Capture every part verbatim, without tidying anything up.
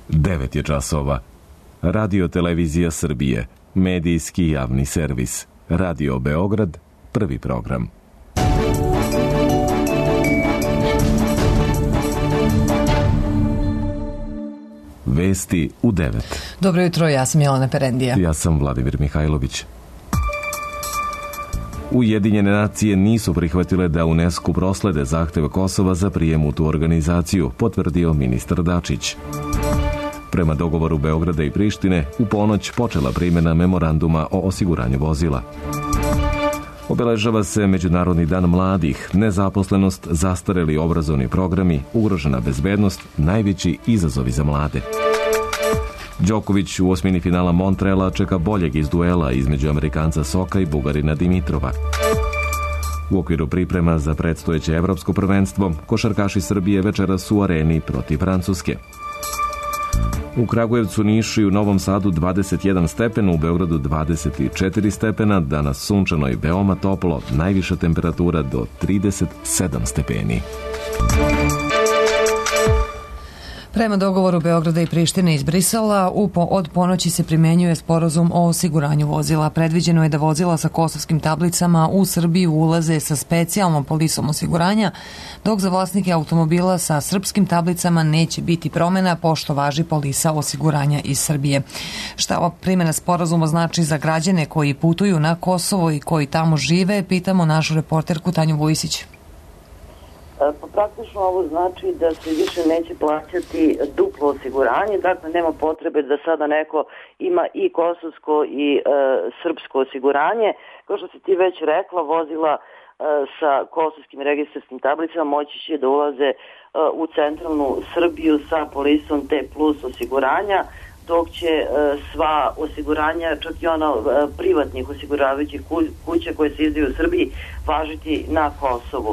devet je časova. Radio Televizija Srbije, medijski javni servis. Radio Beograd, prvi program. Vesti u devet. Dobro jutro, ja sam Jelena Perendija. Ja sam Vladimir Mihajlović. Ujedinjene nacije nisu prihvatile da UNESCO proslede zahteve Kosova za prijem u tu organizaciju, potvrdio ministar Dačić. Prema dogovoru Beograda i Prištine, u ponoć počela primjena memoranduma o osiguranju vozila. Obeležava se Međunarodni dan mladih, nezaposlenost, zastareli obrazovni programi, ugrožena bezbednost, najveći izazovi za mlade. Đoković u osmini finala Montreala čeka boljeg iz duela između Amerikanca Soka i Bugarina Dimitrova. U okviru priprema za predstojeće evropsko prvenstvo, košarkaši Srbije večeras u areni protiv Francuske. U Kragujevcu, Nišu i u Novom Sadu dvadeset jedan stepena, u Beogradu dvadeset četiri stepena, danas sunčano i veoma toplo, najviša temperatura do trideset sedam stepeni. Prema dogovoru Beograda i Prištine iz Brisela, od ponoći se primenjuje sporazum o osiguranju vozila. Predviđeno je da vozila sa kosovskim tablicama u Srbiju ulaze sa specijalnom polisom osiguranja, dok za vlasnike automobila sa srpskim tablicama neće biti promjena pošto važi polisa osiguranja iz Srbije. Šta ova primjena sporazuma znači za građane koji putuju na Kosovo i koji tamo žive, pitamo našu reporterku Tanju Vujisić. Pa praktično ovo znači da se više neće plaćati duplo osiguranje, dakle nema potrebe da sada neko ima i kosovsko i e, srpsko osiguranje. Kao što si ti već rekla, vozila e, sa kosovskim registarskim tablicama moći će da ulaze e, u centralnu Srbiju sa polisom T plus osiguranja, dok će e, sva osiguranja, čak i ona e, privatnih osiguravajućih kuća koje se izdaju u Srbiji, važiti na Kosovu.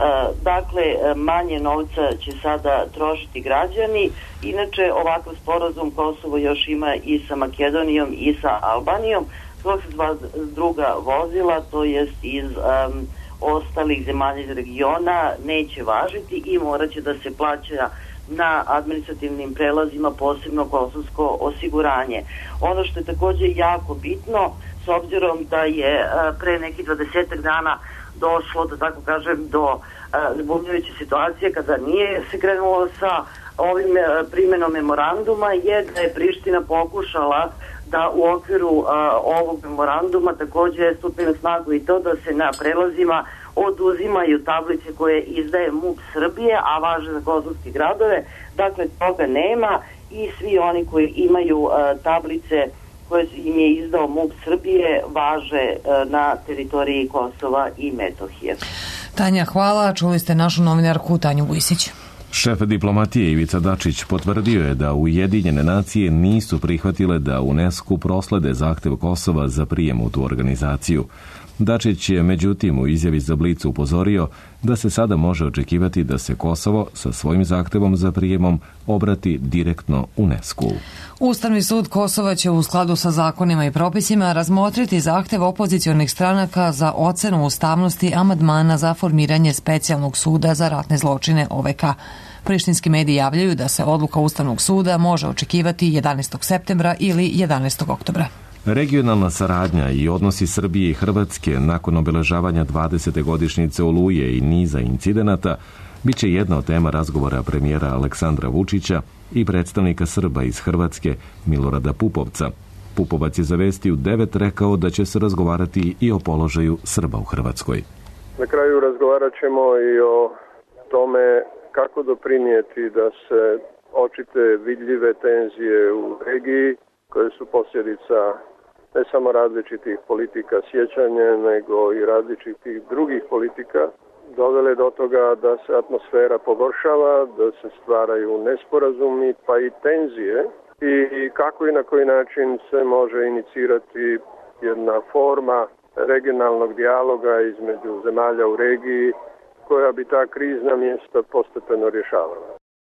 Dakle, manje novca će sada trošiti građani. Inače, ovakav sporazum Kosovo još ima i sa Makedonijom i sa Albanijom, dok se dva druga vozila, to jest iz um, ostalih zemalja iz regiona, neće važiti i morat će da se plaća na administrativnim prelazima, posebno kosovsko osiguranje. Ono što je također jako bitno, s obzirom da je uh, pre nekih dvadesetak dana došlo, da tako kažem, do zbunjujuće situacije kada nije se krenulo sa ovim primjenom memoranduma, je da je Priština pokušala da u okviru a, ovog memoranduma također stupi na snagu i to da se na prelazima oduzimaju tablice koje izdaje M U P Srbije, a važe za kosovske gradove. Dakle, toga nema i svi oni koji imaju a, tablice koje im je izdao M U P Srbije važe a, na teritoriji Kosova i Metohije. Tanja, hvala. Čuli ste našu novinarku Tanju Vujisić. Šef diplomatije Ivica Dačić potvrdio je da Ujedinjene nacije nisu prihvatile da UNESCO proslede zahtev Kosova za prijem u tu organizaciju. Dačić je međutim u izjavi za Blic upozorio da se sada može očekivati da se Kosovo sa svojim zahtevom za prijemom obrati direktno UNESCO-u. Ustavni sud Kosova će u skladu sa zakonima i propisima razmotriti zahtev opozicionih stranaka za ocenu ustavnosti amandmana za formiranje specijalnog suda za ratne zločine O V K. Prištinski mediji javljaju da se odluka Ustavnog suda može očekivati jedanaestog septembra ili jedanaestog oktobra. Regionalna saradnja i odnosi Srbije i Hrvatske nakon obeležavanja dvadesete godišnjice Oluje i niza incidenata biće jedna od tema razgovora premijera Aleksandra Vučića i predstavnika Srba iz Hrvatske Milorada Pupovca. Pupovac je za Vesti u devet rekao da će se razgovarati i o položaju Srba u Hrvatskoj. Na kraju razgovarat ćemo i o tome kako doprinijeti da se očite vidljive tenzije u regiji koje su posljedica ne samo različitih politika sjećanja, nego i različitih drugih politika, dovele do toga da se atmosfera pogoršava, da se stvaraju nesporazumi pa i tenzije i kako i na koji način se može inicirati jedna forma regionalnog dijaloga između zemalja u regiji koja bi ta krizna mjesta postepeno rješavala.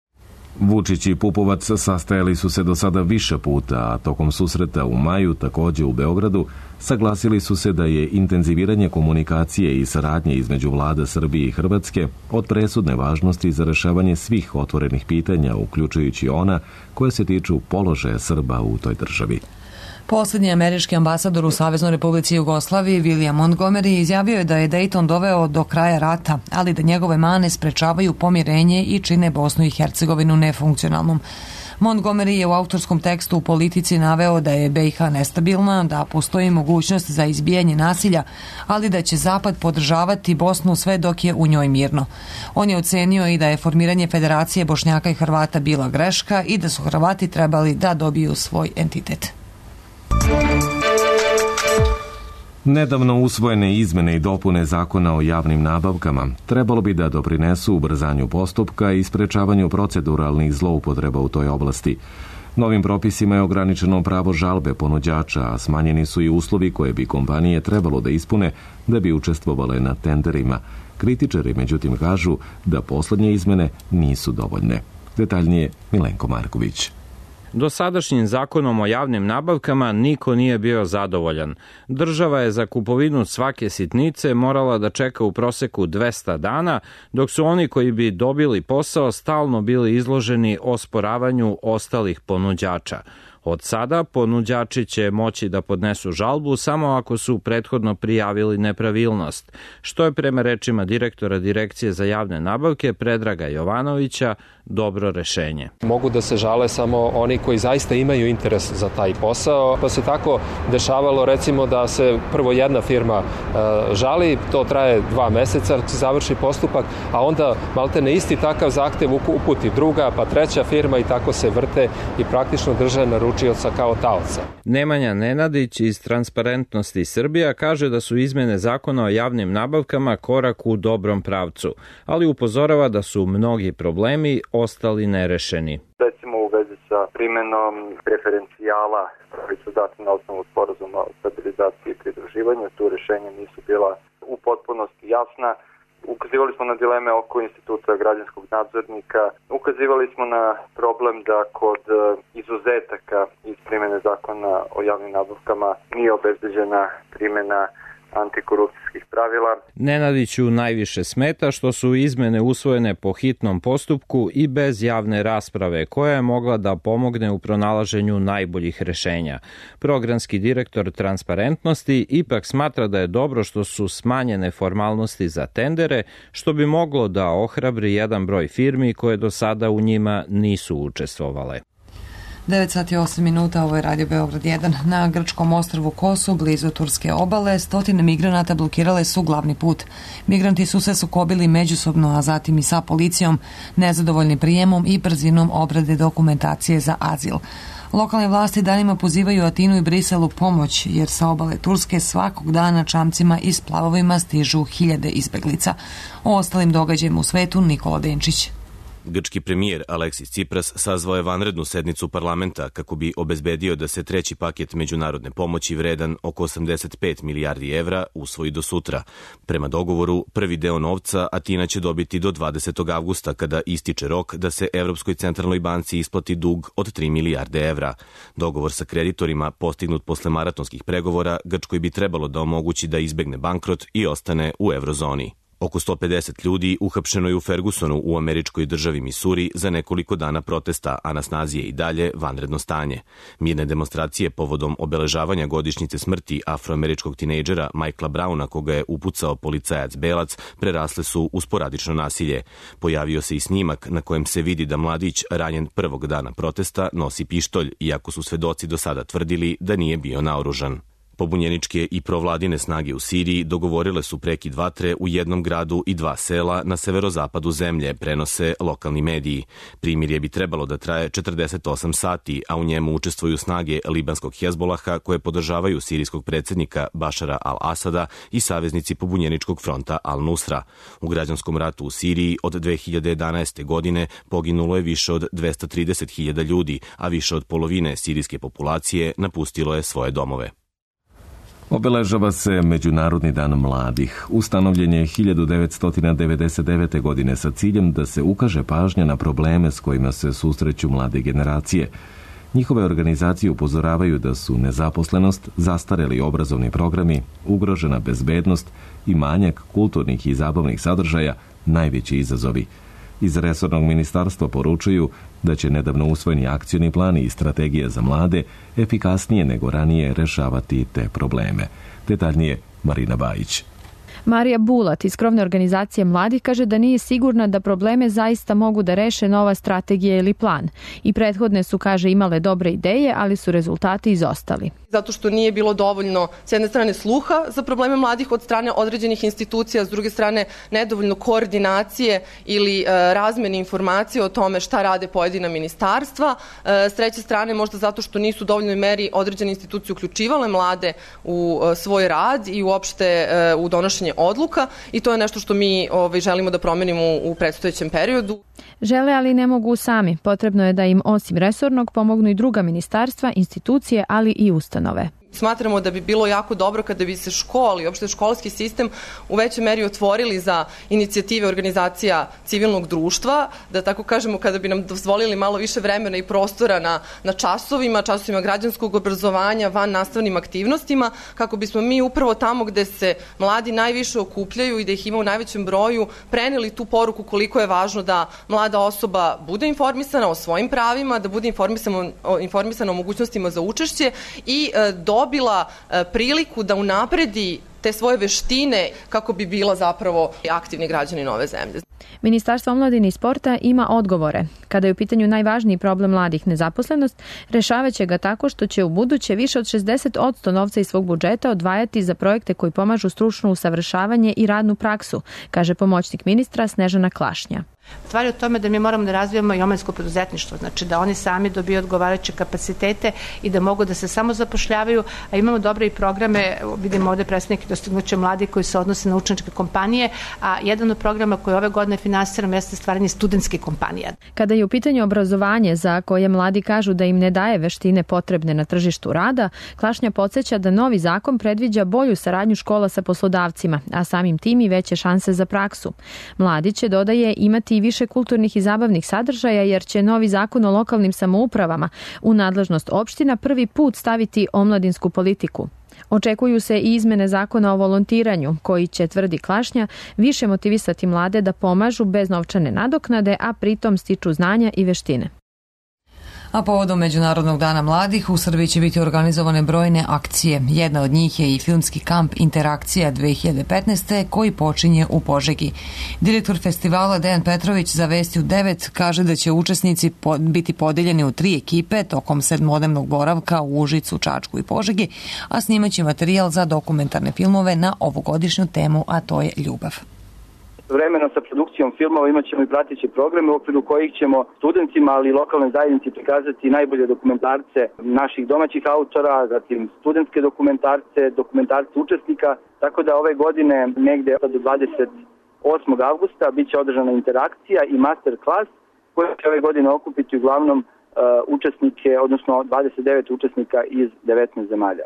Vučić i Pupovac sastajali su se do sada više puta, a tokom susreta u maju, takođe u Beogradu, saglasili su se da je intenziviranje komunikacije i saradnje između vlada Srbije i Hrvatske od presudne važnosti za rešavanje svih otvorenih pitanja, uključujući ona koje se tiču položaja Srba u toj državi. Poslednji američki ambasador u Saveznoj Republici Jugoslaviji, William Montgomery, izjavio je da je Dayton doveo do kraja rata, ali da njegove mane sprečavaju pomirenje i čine Bosnu i Hercegovinu nefunkcionalnom. Montgomery je u autorskom tekstu u Politici naveo da je B i H nestabilna, da postoji mogućnost za izbijanje nasilja, ali da će Zapad podržavati Bosnu sve dok je u njoj mirno. On je ocenio i da je formiranje Federacije Bošnjaka i Hrvata bila greška i da su Hrvati trebali da dobiju svoj entitet. Nedavno usvojene izmene i dopune Zakona o javnim nabavkama trebalo bi da doprinesu ubrzanju postupka i sprečavanju proceduralnih zloupotreba u toj oblasti. Novim propisima je ograničeno pravo žalbe ponuđača, a smanjeni su i uslovi koje bi kompanije trebalo da ispune da bi učestvovale na tenderima. Kritičari, međutim, kažu da poslednje izmene nisu dovoljne. Detaljnije Milenko Marković. Dosadašnjim zakonom o javnim nabavkama niko nije bio zadovoljan. Država je za kupovinu svake sitnice morala da čeka u proseku dvesta dana, dok su oni koji bi dobili posao stalno bili izloženi osporavanju ostalih ponuđača. Od sada ponuđači će moći da podnesu žalbu samo ako su prethodno prijavili nepravilnost, što je prema rečima direktora Direkcije za javne nabavke Predraga Jovanovića dobro rešenje. Mogu da se žale samo oni koji zaista imaju interes za taj posao, pa se tako dešavalo recimo da se prvo jedna firma žali, to traje dva meseca, završi postupak, a onda maltene isti takav zahtev uputi druga, pa treća firma i tako se vrte i praktično drže naručioca kao taoca. Nemanja Nenadić iz Transparentnosti Srbija kaže da su izmene Zakona o javnim nabavkama korak u dobrom pravcu, ali upozorava da su mnogi problemi ostali nerešeni. Recimo u vezi sa primenom preferencijala koji su dati na osnovu sporazuma o stabilizaciji i pridruživanju, tu rešenja nisu bila u potpunosti jasna. Ukazivali smo na dileme oko instituta građanskog nadzornika, ukazivali smo na problem da kod izuzetaka iz primene Zakona o javnim nabavkama nije obezbeđena primena antikorupcijskih pravila. Nenadiću najviše smeta što su izmene usvojene po hitnom postupku i bez javne rasprave, koja je mogla da pomogne u pronalaženju najboljih rešenja. Programski direktor Transparentnosti ipak smatra da je dobro što su smanjene formalnosti za tendere, što bi moglo da ohrabri jedan broj firmi koje do sada u njima nisu učestvovale. devet sati i osam minuta, ovo je Radio Beograd jedan. Na grčkom ostrvu Kosu, blizu turske obale, stotine migranata blokirale su glavni put. Migranti su se sukobili međusobno, a zatim i sa policijom, nezadovoljni prijemom i brzinom obrade dokumentacije za azil. Lokalne vlasti danima pozivaju Atinu i Brisel u pomoć, jer sa obale Turske svakog dana čamcima i splavovima stižu hiljade izbeglica. O ostalim događajima u svetu Nikola Denčić. Grčki premijer Aleksis Tsipras sazvao je vanrednu sednicu parlamenta kako bi obezbedio da se treći paket međunarodne pomoći vredan oko osamdeset pet milijardi evra usvoji do sutra. Prema dogovoru, prvi deo novca Atina će dobiti do dvadesetog avgusta kada ističe rok da se Evropskoj centralnoj banci isplati dug od tri milijarde evra. Dogovor sa kreditorima postignut posle maratonskih pregovora Grčkoj bi trebalo da omogući da izbegne bankrot i ostane u eurozoni. Oko sto pedeset ljudi uhapšeno je u Fergusonu u američkoj državi Misuri za nekoliko dana protesta, a na snazi je i dalje vanredno stanje. Mirne demonstracije povodom obeležavanja godišnjice smrti afroameričkog tinejdžera Michaela Browna, koga je upucao policajac Belac, prerasle su u sporadično nasilje. Pojavio se i snimak na kojem se vidi da mladić ranjen prvog dana protesta nosi pištolj, iako su svedoci do sada tvrdili da nije bio naoružan. Pobunjeničke i provladine snage u Siriji dogovorile su prekid vatre u jednom gradu i dva sela na severozapadu zemlje, prenose lokalni mediji. Primirje bi trebalo da traje četrdeset osam sati, a u njemu učestvuju snage libanskog Hezbolaha koje podržavaju sirijskog predsjednika Bašara al-Asada i saveznici pobunjeničkog fronta al-Nusra. U građanskom ratu u Siriji od dve hiljade jedanaeste. godine poginulo je više od dvesta trideset hiljada ljudi, a više od polovine sirijske populacije napustilo je svoje domove. Obeležava se Međunarodni dan mladih. Ustanovljen je hiljadu devetsto devedeset devete. godine sa ciljem da se ukaže pažnja na probleme s kojima se susreću mlade generacije. Njihove organizacije upozoravaju da su nezaposlenost, zastareli obrazovni programi, ugrožena bezbednost i manjak kulturnih i zabavnih sadržaja najveći izazovi. Iz resornog ministarstva poručuju da će nedavno usvojeni akcioni plan i strategije za mlade efikasnije nego ranije rešavati te probleme. Detaljnije Marina Bajić. Marija Bulat iz krovne organizacije mladih kaže da nije sigurna da probleme zaista mogu da reše nova strategija ili plan. I prethodne su, kaže, imale dobre ideje, ali su rezultati izostali. Zato što nije bilo dovoljno, s jedne strane, sluha za probleme mladih od strane određenih institucija, s druge strane nedovoljno koordinacije ili e, razmene informacije o tome šta rade pojedina ministarstva. E, s treće strane, možda zato što nisu u dovoljnoj meri određene institucije uključivale mlade u e, svoj rad i uopšte e, u donošenje odluka, i to je nešto što mi ovaj, želimo da promenimo u predstojećem periodu. Žele, ali ne mogu sami. Potrebno je da im osim resornog pomognu i druga ministarstva, institucije, ali i ustanove. Smatramo da bi bilo jako dobro kada bi se školi, uopšte školski sistem u većoj meri otvorili za inicijative organizacija civilnog društva, da tako kažemo, kada bi nam dozvolili malo više vremena i prostora na, na časovima, časovima građanskog obrazovanja, van nastavnim aktivnostima, kako bismo mi upravo tamo gde se mladi najviše okupljaju i da ih ima u najvećem broju, preneli tu poruku koliko je važno da mlada osoba bude informisana o svojim pravima, da bude informisana o, informisana o mogućnostima za učešće i e, do dobila priliku da unapredi te svoje veštine kako bi bila zapravo aktivni građani nove zemlje. Ministarstvo omladine i sporta ima odgovore. Kada je u pitanju najvažniji problem mladih, nezaposlenost, rešavaće ga tako što će u buduće više od šezdeset posto novca iz svog budžeta odvajati za projekte koji pomažu stručno usavršavanje i radnu praksu, kaže pomoćnik ministra Snežana Klašnja. Stvar je u tome da mi moramo da razvijamo i omladinsko preduzetništvo, znači da oni sami dobiju odgovarajuće kapacitete i da mogu da se samo zapošljavaju, a imamo dobre i programe, vidimo ovde predstavnike dostignuća mladih koji se odnose na učeničke kompanije, a jedan od programa koji ove godine finansiramo jeste stvaranje studentske kompanije. Kada je u pitanju obrazovanje za koje mladi kažu da im ne daje veštine potrebne na tržištu rada, Klašnja podsjeća da novi zakon predviđa bolju saradnju škola sa poslodavcima, a samim tim i veće šanse za praksu. Mladi će, dodaje, imati i više kulturnih i zabavnih sadržaja, jer će novi zakon o lokalnim samoupravama u nadležnost opština prvi put staviti omladinsku politiku. Očekuju se i izmene zakona o volontiranju, koji će, tvrdi Klašnja, više motivisati mlade da pomažu bez novčane nadoknade, a pritom stiču znanja i veštine. A povodom Međunarodnog dana mladih u Srbiji će biti organizovane brojne akcije. Jedna od njih je i filmski kamp Interakcija dve hiljade petnaeste koji počinje u Požegi. Direktor festivala Dejan Petrović za Vesti u devet kaže da će učesnici biti podeljeni u tri ekipe tokom sedmodnevnog boravka u Užicu, Čačku i Požegi, a snimaće materijal za dokumentarne filmove na ovogodišnju temu, a to je ljubav. Vremeno sa produkcijom filmova imat ćemo i prateće programe u okviru kojih ćemo studentima, ali i lokalnoj zajednici prikazati najbolje dokumentarce naših domaćih autora, zatim studentske dokumentarce, dokumentarce učesnika, tako da ove godine negde od dvadeset osmog avgusta bit će održana interakcija i master klas koja će ove godine okupiti uglavnom uh, učesnike, odnosno dvadeset devet učesnika iz devetnaest zemalja.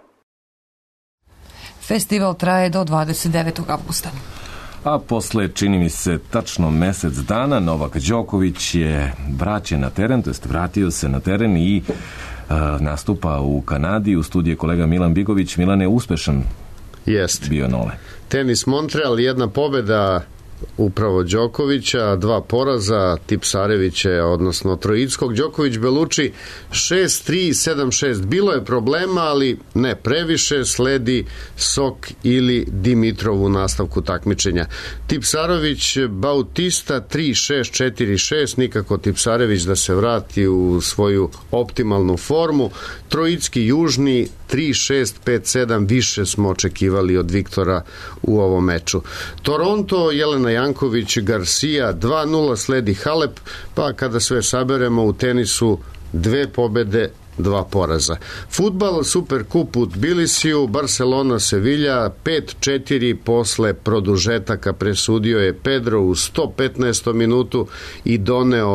Festival traje do dvadeset devetog avgusta. A posle, čini mi se, tačno mesec dana, Novak Đoković je vraćen na teren, to jest vratio se na teren i uh, nastupa u Kanadi. U studiju kolega Milan Bigović. Milan, je uspešan Jest. bio Nole. Tenis Montreal, jedna pobeda upravo Đokovića, dva poraza Tipsarevića, odnosno Trojickog. Đoković Beluči šest tri, sedam šest. Bilo je problema, ali ne previše. Sledi Sok ili Dimitrov u nastavku takmičenja. Tipsarević Bautista tri šest, četiri šest. Nikako Tipsarević da se vrati u svoju optimalnu formu. Trojicki Južni tri šest, pet sedam. Više smo očekivali od Viktora u ovom meču. Toronto, Jelena Janković Garcia dva nula, sledi Halep, pa kada sve saberemo u tenisu dve pobede, dva poraza. Fudbal, Superkup u Tbilisiju, Barcelona Sevilja pet četiri posle produžetaka presudio je Pedro u sto petnaestom minutu i doneo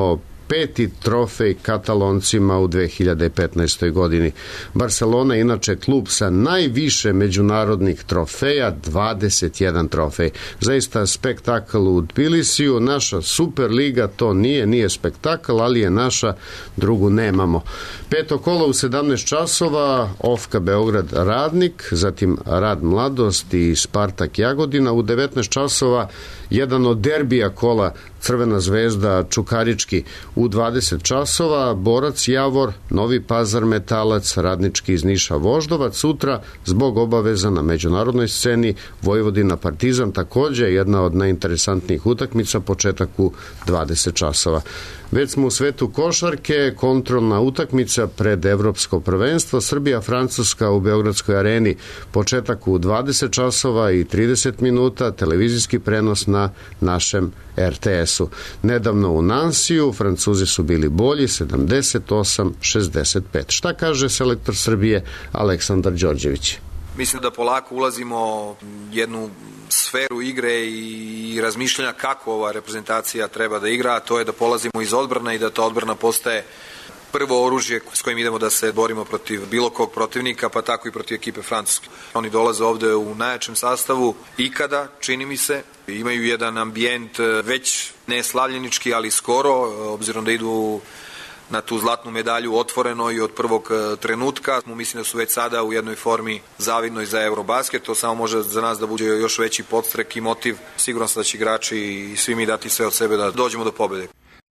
peti trofej Kataloncima u dve hiljade petnaestoj godini. Barcelona je inače klub sa najviše međunarodnih trofeja, dvadeset jedan trofej. Zaista spektakl u Tbilisiju, naša Superliga to nije, nije spektakl, ali je naša, drugu nemamo. Peto kolo u sedamnaest časova, Ofka Beograd Radnik, zatim Rad Mladost i Spartak Jagodina. U devetnaest časova jedan od derbija kola Crvena zvezda Čukarički. U dvadeset časova Borac Javor, Novi Pazar Metalac, Radnički iz Niša Voždovac. Sutra zbog obaveza na međunarodnoj sceni Vojvodina Partizan, takođe jedna od najinteresantnijih utakmica, početak u dvadeset časova. Već smo u svetu košarke, kontrolna utakmica pred evropsko prvenstvo, Srbija-Francuska u Beogradskoj areni, početak u dvadeset časova i trideset minuta, televizijski prenos na našem er te esu. Nedavno u Nansiju Francuzi su bili bolji, sedamdeset osam šezdeset pet. Šta kaže selektor Srbije Aleksandar Đorđević? Mislim da polako ulazimo jednu sferu igre i razmišljanja kako ova reprezentacija treba da igra, a to je da polazimo iz odbrane i da ta odbrana postaje prvo oružje s kojim idemo da se borimo protiv bilo kog protivnika, pa tako i protiv ekipe Francuske. Oni dolaze ovde u najjačem sastavu ikada, čini mi se, imaju jedan ambijent već ne slavljenički, ali skoro, obzirom da idu na tu zlatnu medalju otvoreno i od prvog trenutka. Mislim da su već sada u jednoj formi zavidnoj za Eurobasket. To samo može za nas da bude još veći podstrek i motiv. Siguran sam da će igrači i svi mi dati sve od sebe da dođemo do pobede.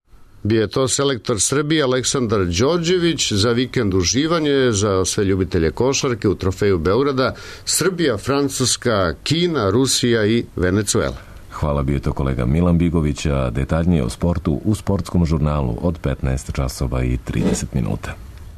Bio je to selektor Srbije Aleksandar Đorđević. Za vikend uživanje za sve ljubitelje košarke u trofeju Beograda Srbija, Francuska, Kina, Rusija i Venecuela. Hvala, bio je to kolega Milan Bigović, a detaljnije o sportu u sportskom žurnalu od petnaest časova i trideset minuta.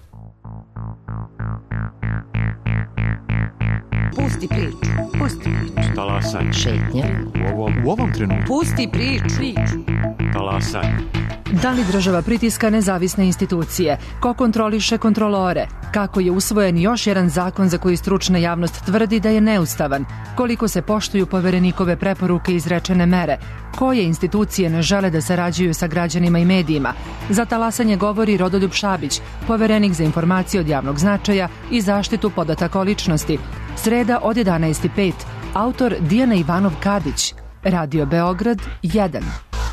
Pusti priču, pusti priču. Talasaj. Šetnja. U ovom, u ovom trenutku. Pusti priču. Talasaj. Da li država pritiska nezavisne institucije? Ko kontroliše kontrolore? Kako je usvojen još jedan zakon za koji stručna javnost tvrdi da je neustavan? Koliko se poštuju poverenikove preporuke i izrečene mere? Koje institucije ne žele da sarađuju sa građanima i medijima? Za talasanje govori Rodoljub Šabić, poverenik za informacije od javnog značaja i zaštitu podataka o ličnosti. Sreda od jedanaest i pet. Autor Dijana Ivanov Kadić. Radio Beograd jedan.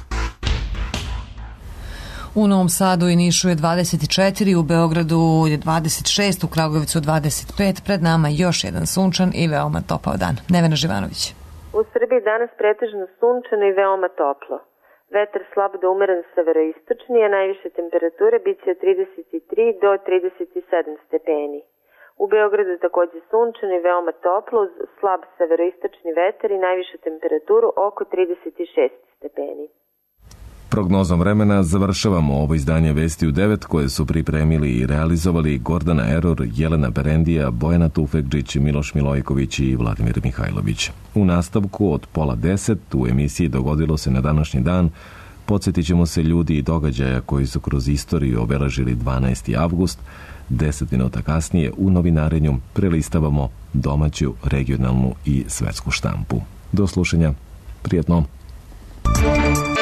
U Novom Sadu i Nišu je dvadeset četiri, u Beogradu je dvadeset šest, u Kragujevcu dvadeset pet, pred nama još jedan sunčan i veoma topao dan. Nevena Živanović. U Srbiji danas pretežno sunčano i veoma toplo. Vetar slab do umeren severoistočni, a najviše temperature biće od trideset tri do trideset sedam stepeni. U Beogradu je takođe sunčano i veoma toplo, uz slab severoistočni vetar i najvišu temperaturu oko trideset šest stepeni. Prognozom vremena završavamo ovo izdanje Vesti u devet koje su pripremili i realizovali Gordana Eror, Jelena Berendija, Bojana Tufekđić, Miloš Milojković i Vladimir Mihajlović. U nastavku od pola deset u emisiji Dogodilo se na današnji dan podsjetit ćemo se ljudi i događaja koji su kroz istoriju obeležili dvanaesti avgust. Deset minuta kasnije u novinarenju prelistavamo domaću, regionalnu i svetsku štampu. Do slušanja. Prijetno.